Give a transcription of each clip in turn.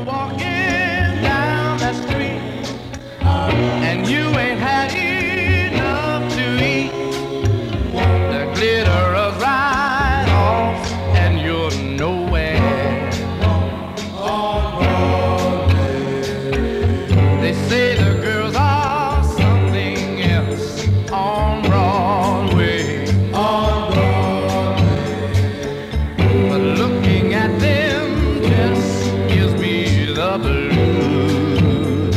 you're walking down that street and you ain't had enough to eat, the glitter of right off and you're nowhere. They say the girls are something else on Broadway. But looking at them just gives me the blues.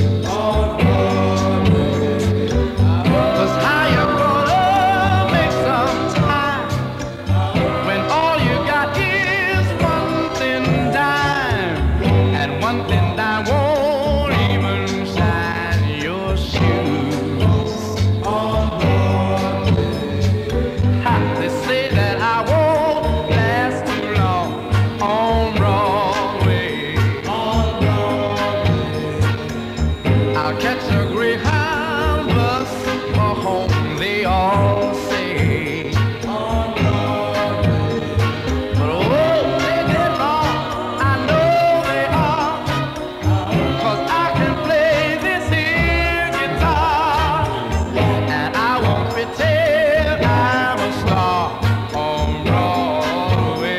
'Cause how you gonna make some time when all you got is one thin dime, and one thin dime won't even shine your shoes. Ha, they say that I won't last too long on Broadway. I'll catch a Greyhound bus for home, they all say. But oh, they did wrong, I know they are, 'cause I can play this here guitar, and I won't pretend I'm a star on Broadway.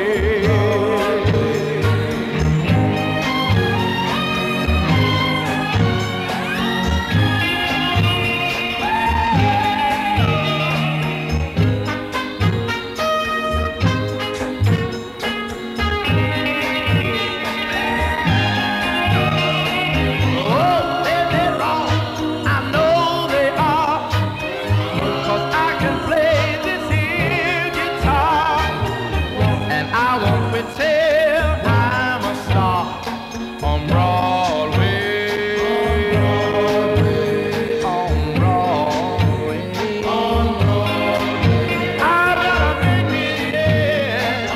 Oh, they did wrong, I know they are, 'cause I can play this here guitar, and I won't pretend I'm a star on Broadway. On Broadway. I'll be a big, yeah.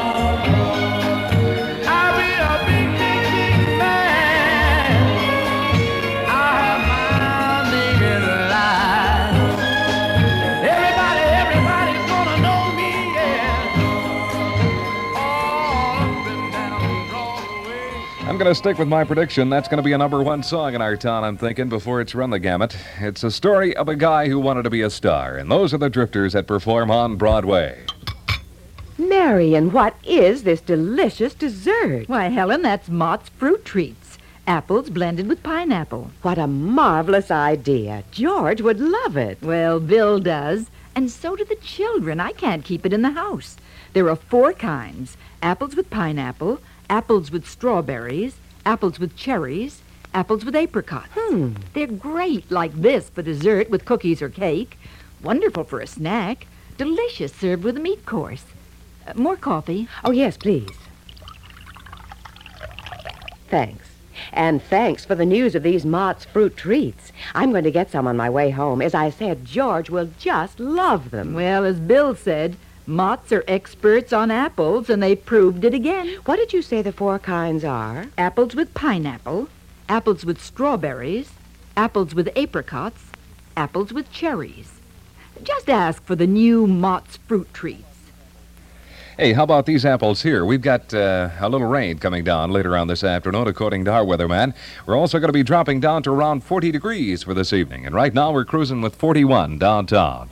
I'll be a big, big, big man. I'll have my name in lights. Everybody's gonna know me, yeah. All up and down Broadway. I'm going to stick with my prediction. That's going to be a #1 song in our town, I'm thinking, before it's run the gamut. It's a story of a guy who wanted to be a star, and those are the Drifters that perform on Broadway. Marion, what is this delicious dessert? Why, Helen, that's Mott's Fruit Treats. Apples blended with pineapple. What a marvelous idea. George would love it. Well, Bill does, and so do the children. I can't keep it in the house. There are 4 kinds. Apples with pineapple, apples with strawberries, apples with cherries, apples with apricots. They're great like this for dessert with cookies or cake. Wonderful for a snack. Delicious served with a meat course. More coffee? Oh, yes, please. Thanks. And thanks for the news of these Mott's Fruit Treats. I'm going to get some on my way home. As I said, George will just love them. Well, as Bill said, Mott's are experts on apples, and they proved it again. What did you say the 4 kinds are? Apples with pineapple, apples with strawberries, apples with apricots, apples with cherries. Just ask for the new Mott's Fruit Treats. Hey, how about these apples here? We've got a little rain coming down later on this afternoon, according to our weatherman. We're also going to be dropping down to around 40 degrees for this evening. And right now we're cruising with 41 downtown.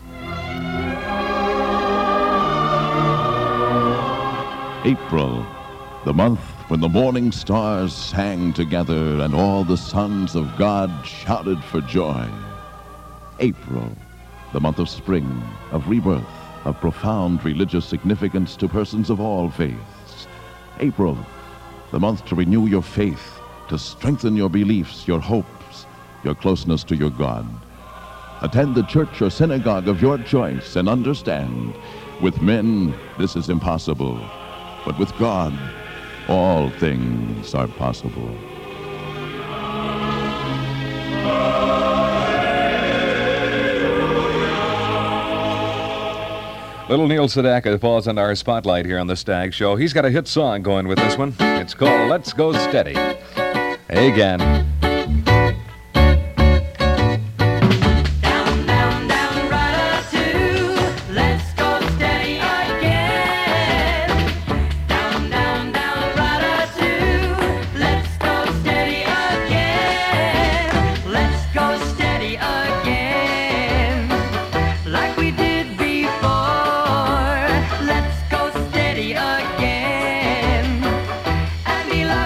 April, the month when the morning stars sang together and all the sons of God shouted for joy. April, the month of spring, of rebirth, of profound religious significance to persons of all faiths. April, the month to renew your faith, to strengthen your beliefs, your hopes, your closeness to your God. Attend the church or synagogue of your choice and understand, with men this is impossible, but with God all things are possible. Little Neil Sedaka falls into our spotlight here on the Stag Show. He's got a hit song going with this one. It's called Let's Go Steady. Hey, again. Let's go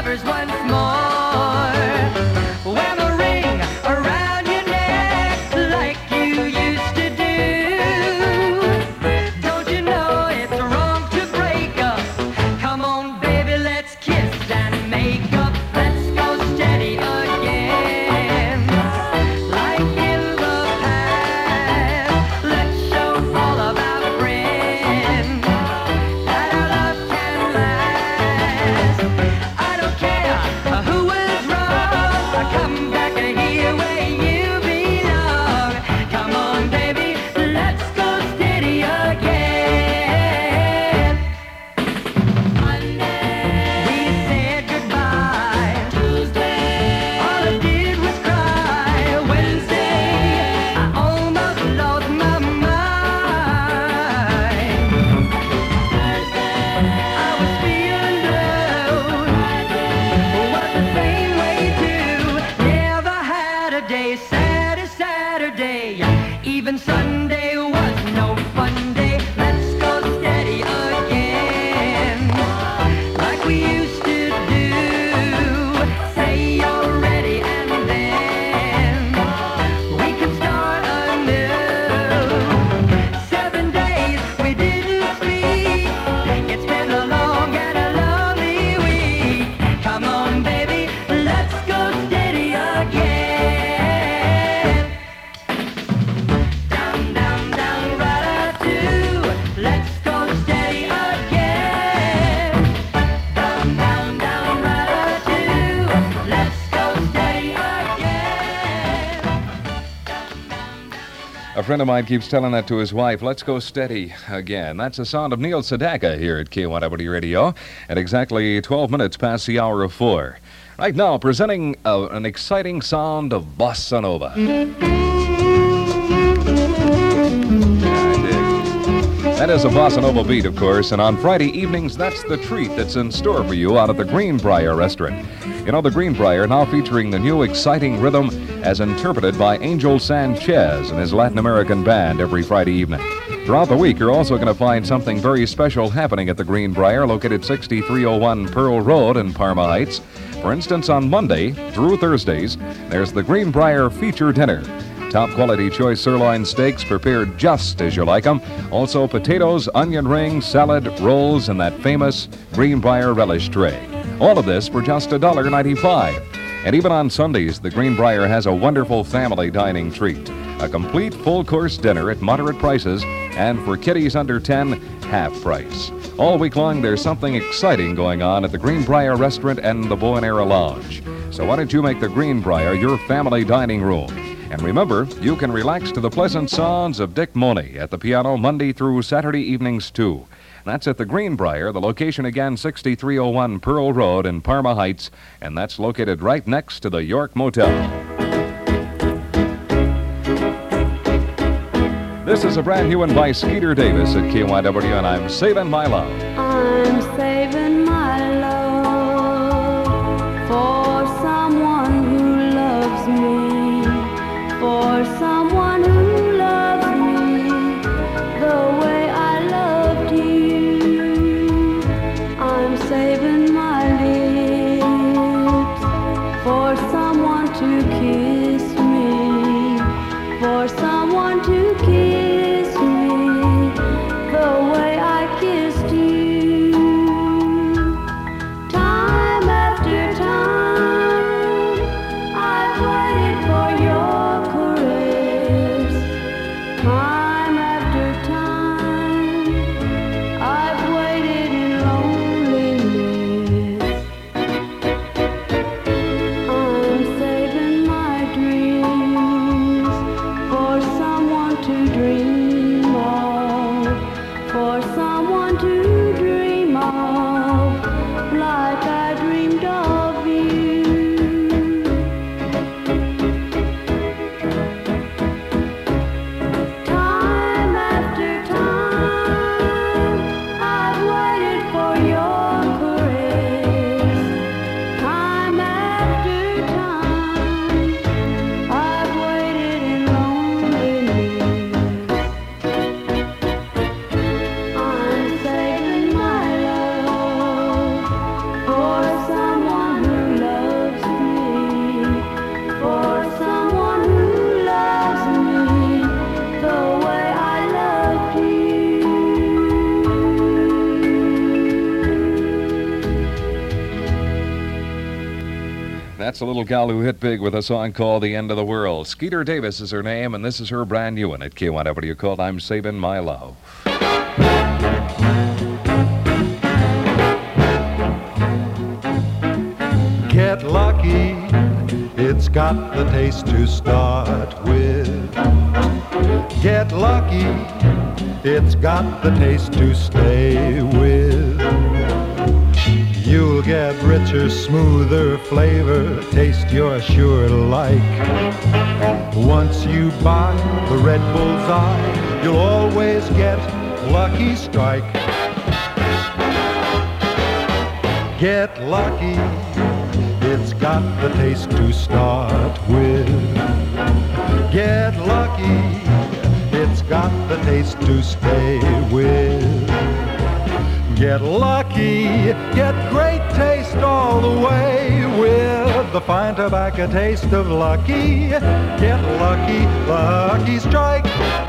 lovers once more. Wear the ring around your neck like you used to do. Don't you know it's wrong to break up? Come on, baby, let's kiss and make up. Let's go steady again. Like in the past, let's show all of our friends that our love can last. I don't care who is wrong. Come back here where you belong. Come on, baby, let's go steady again. Monday, we said goodbye. Tuesday, all I did was cry. Wednesday, I almost lost my mind. Thursday, I was feeling low. Was the same way too. Never had a day sad as Saturday. Even Sunday was no fun day. Let's go steady again, like we used to do. Say you're ready and then we can start anew. 7 days we didn't speak. It's been a long and a lonely week. Come on, baby, let's go steady again. Down, down, down, right-a-two. Let's go steady again. Down, down, down, right-a-two. Let's go steady again. A friend of mine keeps telling that to his wife. Let's go steady again. That's the sound of Neil Sedaka here at K1W Radio at exactly 12 minutes past the hour of 4. Right now, presenting an exciting sound of bossa nova. Yeah, I dig. That is a bossa nova beat, of course, and on Friday evenings, that's the treat that's in store for you out at the Greenbrier restaurant. You know, the Greenbrier now featuring the new exciting rhythm as interpreted by Angel Sanchez and his Latin American band every Friday evening. Throughout the week, you're also going to find something very special happening at the Greenbrier, located 6301 Pearl Road in Parma Heights. For instance, on Monday through Thursdays, there's the Greenbrier Feature Dinner. Top quality choice sirloin steaks prepared just as you like them. Also potatoes, onion rings, salad, rolls, and that famous Greenbrier relish tray. All of this for just $1.95. And even on Sundays, the Greenbrier has a wonderful family dining treat. A complete full-course dinner at moderate prices, and for kiddies under 10, half price. All week long, there's something exciting going on at the Greenbrier Restaurant and the Bow and Arrow Lounge. So why don't you make the Greenbrier your family dining room? And remember, you can relax to the pleasant sounds of Dick Money at the piano Monday through Saturday evenings, too. That's at the Greenbrier, the location again, 6301 Pearl Road in Parma Heights, and that's located right next to the York Motel. This is a brand new one by Skeeter Davis at KYW, and I'm Saving My Love. I'm saving my love for someone who loves me, for someone who loves me the way I loved you. I'm saving my lips for someone to kiss me, for someone to kiss me the way I kissed you. Time after time, I've waited for your caress. Time after time, I've waited in loneliness. I'm saving my That's a little gal who hit big with a song called The End of the World. Skeeter Davis is her name, and this is her brand new one at K1W called I'm Saving My Love. Get lucky, it's got the taste to start with. Get lucky, it's got the taste to stay with. You'll get richer, smoother flavor, taste you're sure to like. Once you buy the Red Bullseye, you'll always get Lucky Strike. Get lucky, it's got the taste to start with. Get lucky, it's got the taste to stay with. Get lucky, get great taste all the way with the fine tobacco taste of Lucky. Get lucky, Lucky Strike.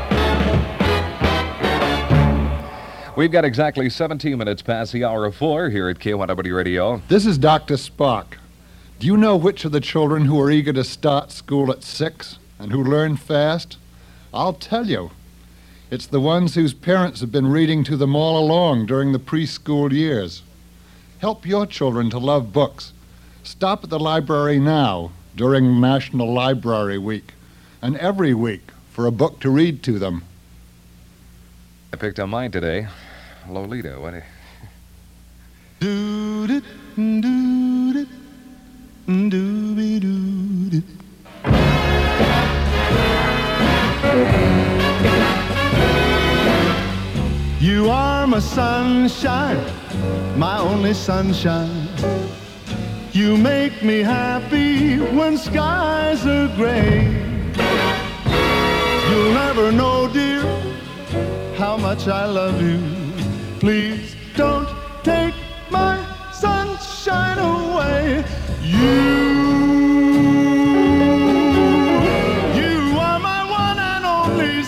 We've got exactly 17 minutes past the hour of 4 here at K1W Radio. This is Dr. Spock. Do you know which of the children who are eager to start school at 6 and who learn fast? I'll tell you. It's the ones whose parents have been reading to them all along during the preschool years. Help your children to love books. Stop at the library now during National Library Week and every week for a book to read to them. I picked on mine today. Lolita, what? Doot-it, doot-it, dooby-doot-it. You are my sunshine, my only sunshine. You make me happy when skies are gray. You'll never know, dear, how much I love you. Please don't take my sunshine away. You are my one and only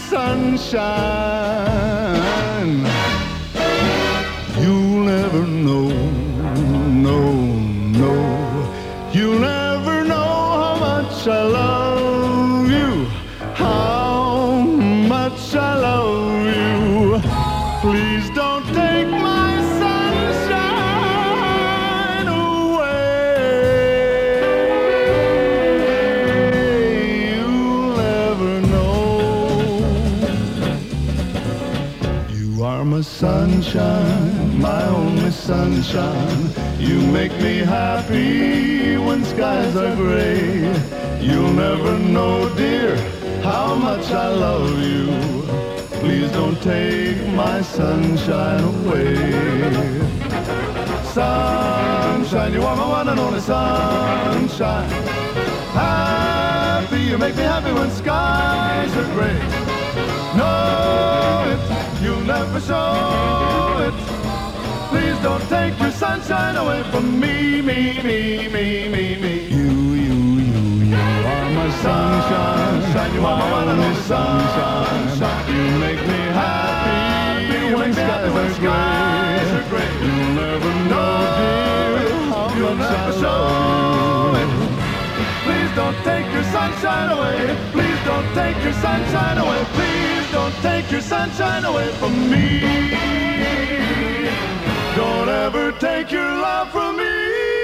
sunshine. You'll never know, no, no. You'll never know how much I love you, how much I love you. Please don't take my sunshine away. You'll never know. You are my sunshine, my only sunshine. You make me happy when skies are gray. You'll never know, dear, how much I love you. Please don't take my sunshine away. Sunshine, you are my one and only sunshine. Happy, you make me happy when skies are gray. Know it, you'll never show it. Please don't take your sunshine away from me, me, me, me, me, me. You are my sunshine, you are my one and only sunshine. You make me happy when skies are gray. You'll never know, dear, you'll never show it. Please don't take your sunshine away. Please don't take your sunshine away. Please don't take your sunshine away from me. Don't ever take your love from me.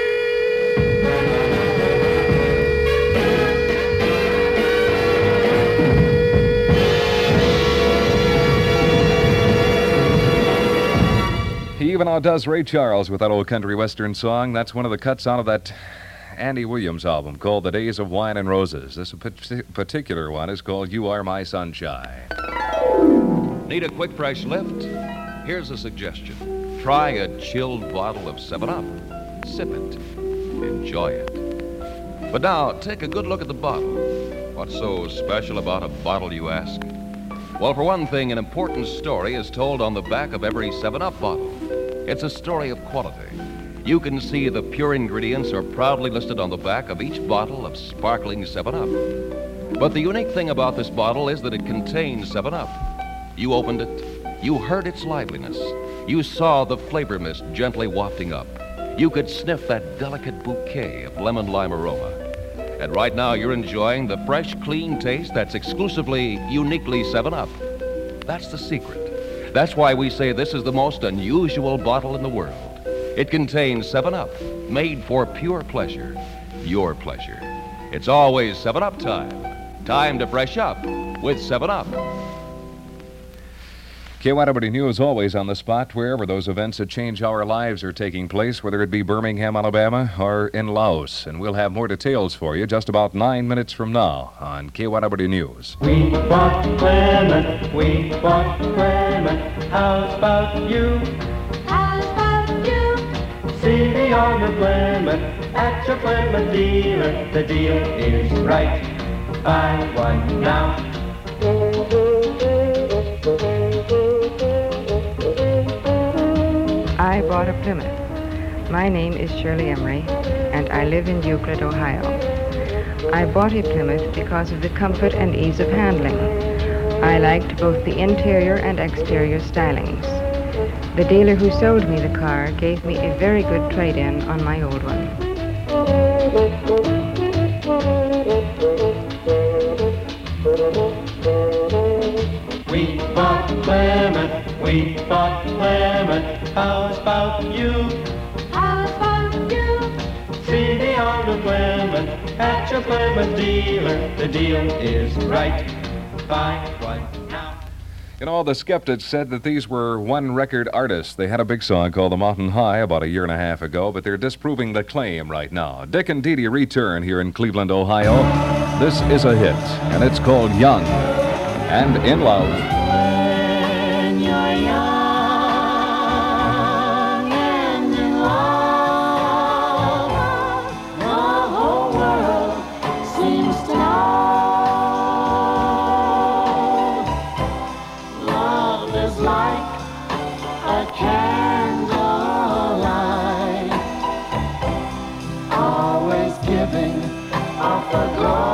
He even outdoes Ray Charles with that old country western song. That's one of the cuts out of that Andy Williams album called The Days of Wine and Roses. This particular one is called You Are My Sunshine. Need a quick, fresh lift? Here's a suggestion. Try a chilled bottle of 7-Up. Sip it. Enjoy it. But now, take a good look at the bottle. What's so special about a bottle, you ask? Well, for one thing, an important story is told on the back of every 7-Up bottle. It's a story of quality. You can see the pure ingredients are proudly listed on the back of each bottle of sparkling 7-Up. But the unique thing about this bottle is that it contains 7-Up. You opened it. You heard its liveliness. You saw the flavor mist gently wafting up. you could sniff that delicate bouquet of lemon lime aroma. And right now, you're enjoying the fresh, clean taste that's exclusively, uniquely 7-Up. That's the secret. That's why we say this is the most unusual bottle in the world. It contains 7-Up, made for pure pleasure, your pleasure. It's always 7-Up time. Time to fresh up with 7-Up. KYW News always on the spot wherever those events that change our lives are taking place, whether it be Birmingham, Alabama, or in Laos. And we'll have more details for you just about 9 minutes from now on KYW News. We bought Clement, we bought Clement. How's about you? How's about you? See the owner Clement at your Clement dealer. The deal is right. Buy one now. I bought a Plymouth. My name is Shirley Emery, and I live in Euclid, Ohio. I bought a Plymouth because of the comfort and ease of handling. I liked both the interior and exterior stylings. The dealer who sold me the car gave me a very good trade-in on my old one. We bought Clement, we bought Clement. How's about you? How's about you? See the owner Clement at your Clement dealer. The deal is right. Buy one now. You know, the skeptics said that these were one-record artists. They had a big song called The Mountain High about a year and a half ago, but they're disproving the claim right now. Dick and Dee Dee return here in Cleveland, Ohio. This is a hit, and it's called Young and in Love. When you're young and in love, the whole world seems to know. Love is like a candlelight, always giving off the glow.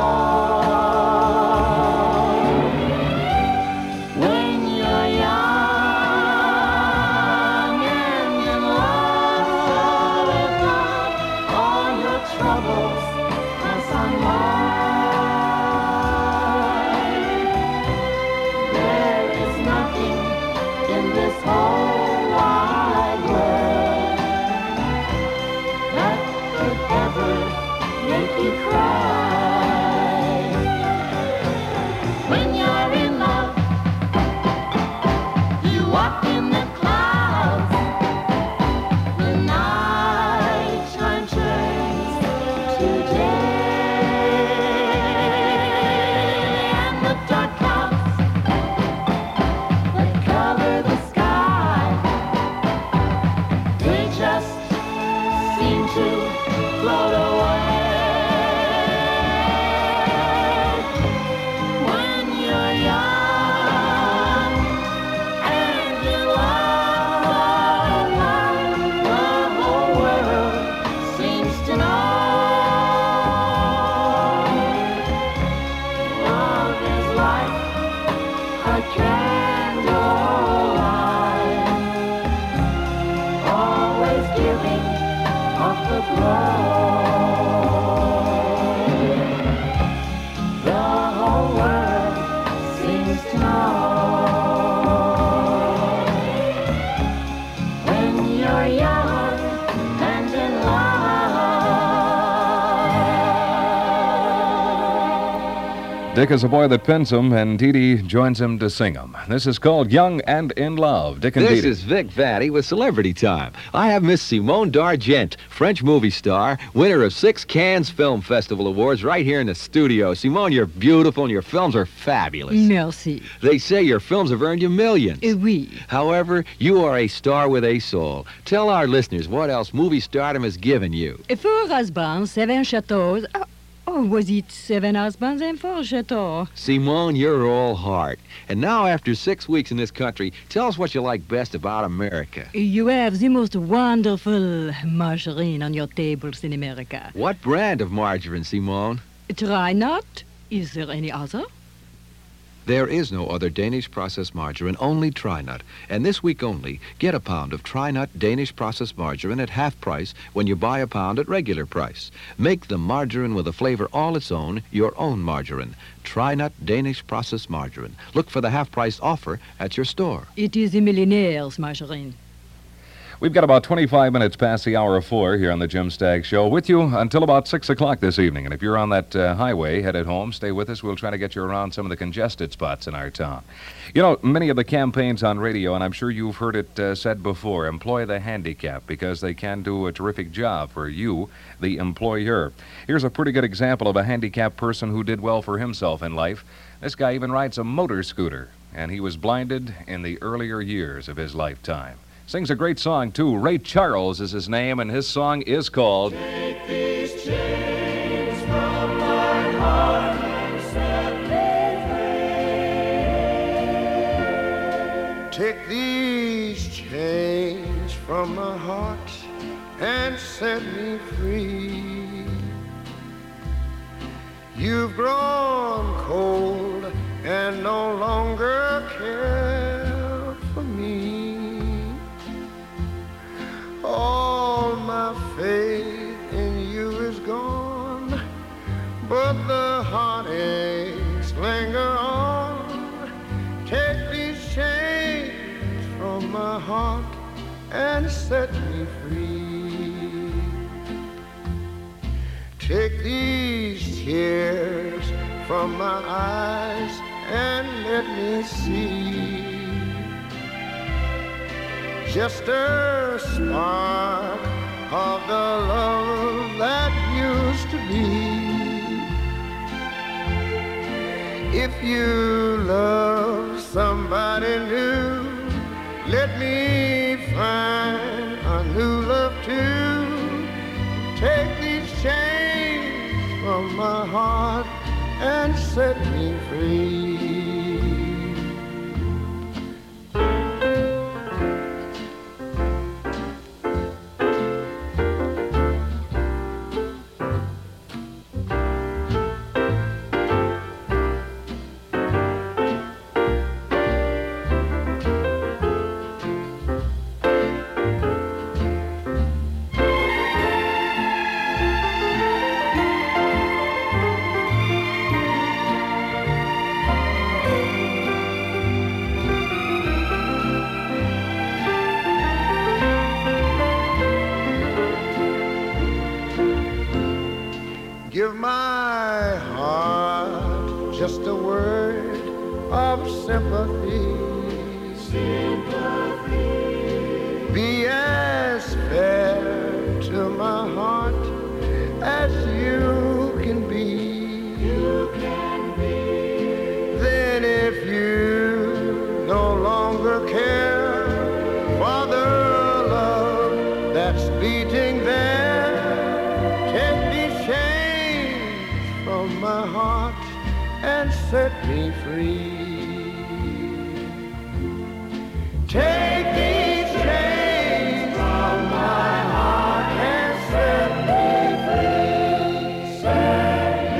Dick is a boy that pins them, and Dee Dee joins him to sing them. This is called Young and in Love. Dick and Dee This Dee. is Vic Vatty with Celebrity Time. I have Miss Simone D'Argent, French movie star, winner of 6 Cannes Film Festival Awards, right here in the studio. Simone, you're beautiful and your films are fabulous. Merci. They say your films have earned you millions. Oui. However, you are a star with a soul. Tell our listeners what else movie stardom has given you. 4 husbands, 7 chateaux. Oh, was it 7 husbands and 4 chateaux? Simone, you're all heart. And now, after 6 weeks in this country, tell us what you like best about America. You have the most wonderful margarine on your tables in America. What brand of margarine, Simone? Try not. Is there any other? There is no other Danish processed margarine, only Trinut. And this week only, get a pound of Trinut Danish processed margarine at half price when you buy a pound at regular price. Make the margarine with a flavor all its own, your own margarine. Trinut Danish processed margarine. Look for the half-price offer at your store. It is a millionaire's margarine. We've got about 25 minutes past the hour of 4 here on the Jim Stagg Show with you until about 6 o'clock this evening. And if you're on that highway headed home, stay with us. We'll try to get you around some of the congested spots in our town. You know, many of the campaigns on radio, and I'm sure you've heard it said before, employ the handicapped because they can do a terrific job for you, the employer. Here's a pretty good example of a handicapped person who did well for himself in life. This guy even rides a motor scooter, and he was blinded in the earlier years of his lifetime. Sings a great song, too. Ray Charles is his name, and his song is called... Take these chains from my heart and set me free. Take these chains from my heart and set me free. You've grown cold and no longer care for me. All my faith in you is gone, but the heartaches linger on. Take these chains from my heart and set me free. Take these tears from my eyes and let me see just a spark of the love that used to be. If you love somebody new, let me find a new love too. Take these chains from my heart and set me free. Give my heart just a word of sympathy. Be as fair to my heart as you can be. Then if you no longer care for the love that's beating there, take these chains from my heart and set me free. Take these chains from my heart and set me free. Set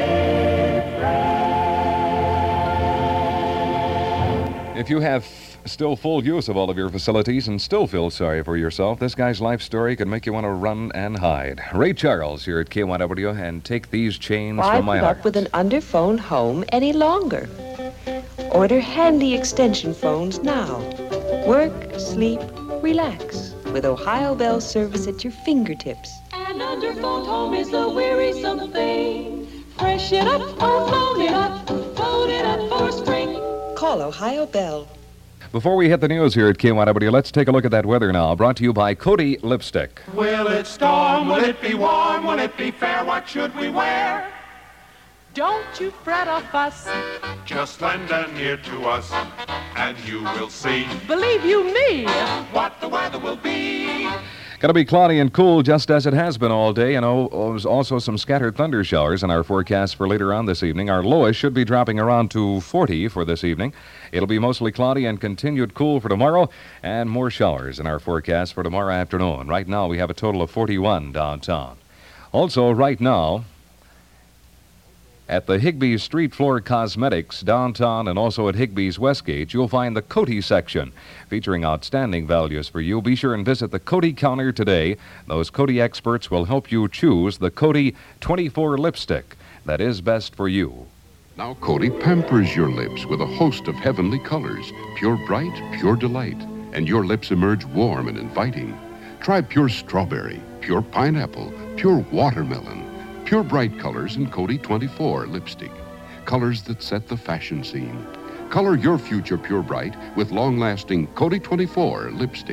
me free. If you have still full use of all of your facilities and still feel sorry for yourself, this guy's life story could make you want to run and hide. Ray Charles here at K1W and Take These Chains Why from my put heart. up with an underphone home any longer? Order handy extension phones now. Work, sleep, relax with Ohio Bell service at your fingertips. An underphone home is a wearisome thing. Fresh it up or load it up for spring. Call Ohio Bell. Before we hit the news here at K1W, let's take a look at that weather now. Brought to you by Cody Lipstick. Will it storm? Will it be warm? Will it be fair? What should we wear? Don't you fret or fuss. Just lend an ear to us, and you will see Believe you me. what the weather will be. Going to be cloudy and cool just as it has been all day, and there's also some scattered thunder showers in our forecast for later on this evening. Our lowest should be dropping around to 40 for this evening. It'll be mostly cloudy and continued cool for tomorrow, and more showers in our forecast for tomorrow afternoon. Right now, we have a total of 41 downtown. Also, right now, At the Higbee's Street Floor Cosmetics downtown and also at Higbee's Westgate, you'll find the Coty section featuring outstanding values for you. Be sure and visit the Coty counter today. Those Coty experts will help you choose the Coty 24 lipstick that is best for you. Now Coty pampers your lips with a host of heavenly colors, pure bright, pure delight, and your lips emerge warm and inviting. Try pure strawberry, pure pineapple, pure watermelon, pure bright colors in Coty 24 lipstick. Colors that set the fashion scene. Color your future pure bright with long-lasting Coty 24 lipstick.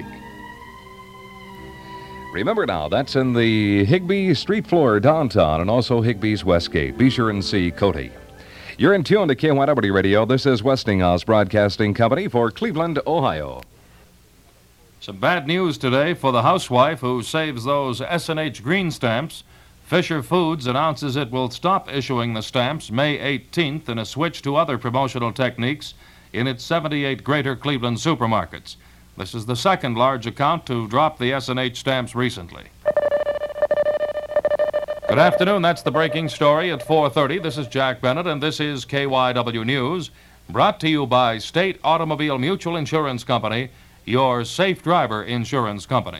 Remember now, that's in the Higbee Street Floor downtown and also Higbee's Westgate. Be sure and see Coty. You're in tune to KYW Radio. This is Westinghouse Broadcasting Company for Cleveland, Ohio. Some bad news today for the housewife who saves those S&H green stamps. Fisher Foods announces it will stop issuing the stamps May 18th in a switch to other promotional techniques in its 78 greater Cleveland supermarkets. This is the second large account to drop the S&H stamps recently. Good afternoon. That's the breaking story at 4:30. This is Jack Bennett, and this is KYW News, brought to you by State Automobile Mutual Insurance Company, your safe driver insurance company.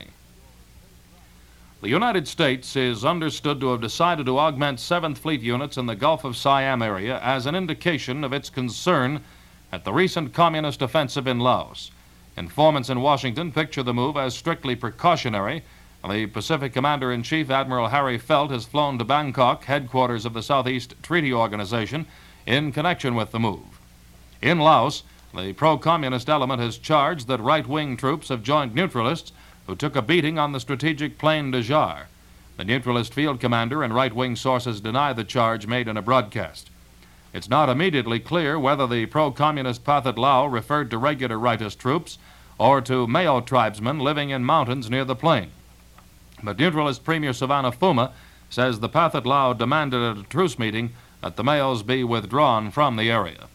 The United States is understood to have decided to augment 7th Fleet units in the Gulf of Siam area as an indication of its concern at the recent communist offensive in Laos. Informants in Washington picture the move as strictly precautionary. The Pacific Commander-in-Chief, Admiral Harry Felt, has flown to Bangkok, headquarters of the Southeast Treaty Organization, in connection with the move. In Laos, the pro-communist element has charged that right-wing troops have joined neutralists who took a beating on the strategic plain de Jar. The neutralist field commander and right-wing sources deny the charge made in a broadcast. It's not immediately clear whether the pro-communist Pathet Lao referred to regular rightist troops or to Mao tribesmen living in mountains near the plain. But neutralist Premier Savannah Fuma says the Pathet Lao demanded at a truce meeting that the Maos be withdrawn from the area.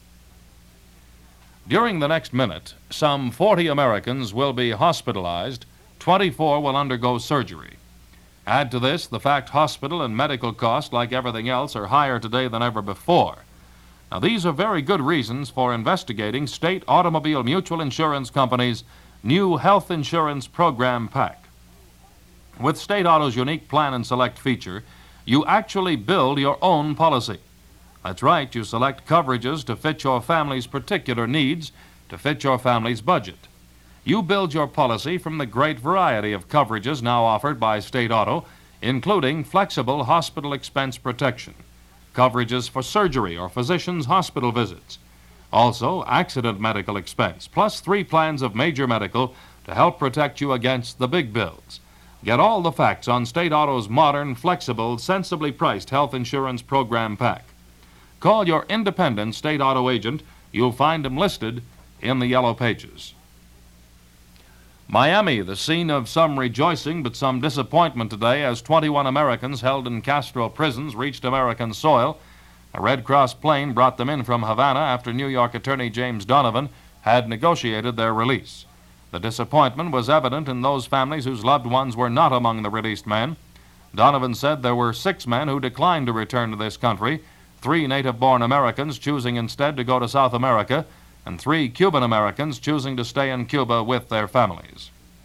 During the next minute, some 40 Americans will be hospitalized. 24 will undergo surgery. Add to this the fact hospital and medical costs, like everything else, are higher today than ever before. Now, these are very good reasons for investigating State Automobile Mutual Insurance Company's new health insurance program pack. With State Auto's unique plan and select feature, you actually build your own policy. That's right, you select coverages to fit your family's particular needs, to fit your family's budget. You build your policy from the great variety of coverages now offered by State Auto, including flexible hospital expense protection, coverages for surgery or physician's hospital visits, also accident medical expense, plus 3 plans of major medical to help protect you against the big bills. Get all the facts on State Auto's modern, flexible, sensibly priced health insurance program pack. Call your independent State Auto agent. You'll find them listed in the yellow pages. Miami, the scene of some rejoicing but some disappointment today as 21 Americans held in Castro prisons reached American soil. A Red Cross plane brought them in from Havana after New York Attorney James Donovan had negotiated their release. The disappointment was evident in those families whose loved ones were not among the released men. Donovan said there were 6 men who declined to return to this country, 3 native-born Americans choosing instead to go to South America, and 3 Cuban Americans choosing to stay in Cuba with their families.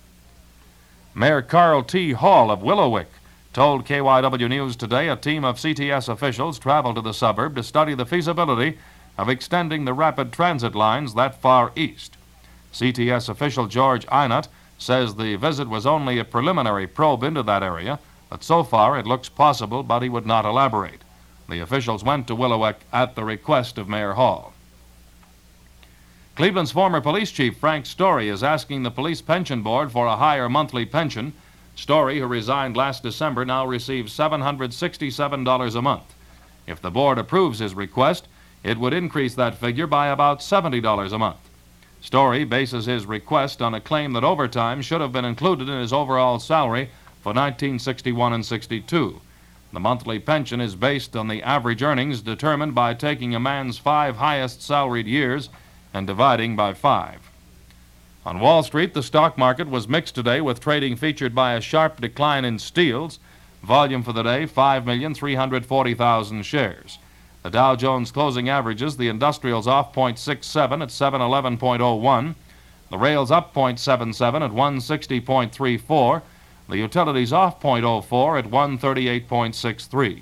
Mayor Carl T. Hall of Willowick told KYW News today a team of CTS officials traveled to the suburb to study the feasibility of extending the rapid transit lines that far east. CTS official George Einat says the visit was only a preliminary probe into that area, but so far it looks possible, but he would not elaborate. The officials went to Willowick at the request of Mayor Hall. Cleveland's former police chief, Frank Story, is asking the Police Pension Board for a higher monthly pension. Story, who resigned last December, now receives $767 a month. If the board approves his request, it would increase that figure by about $70 a month. Story bases his request on a claim that overtime should have been included in his overall salary for 1961 and 62. The monthly pension is based on the average earnings determined by taking a man's 5 highest salaried years and dividing by 5. On Wall Street, the stock market was mixed today, with trading featured by a sharp decline in steels. Volume for the day, 5,340,000 shares. The Dow Jones closing averages, the industrials off 0.67 at 711.01. The rails up 0.77 at 160.34. The utilities off 0.04 at 138.63.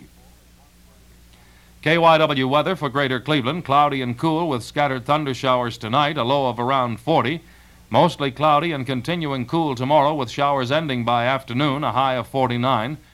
KYW weather for Greater Cleveland, cloudy and cool with scattered thunder showers tonight, a low of around 40. Mostly cloudy and continuing cool tomorrow with showers ending by afternoon, a high of 49.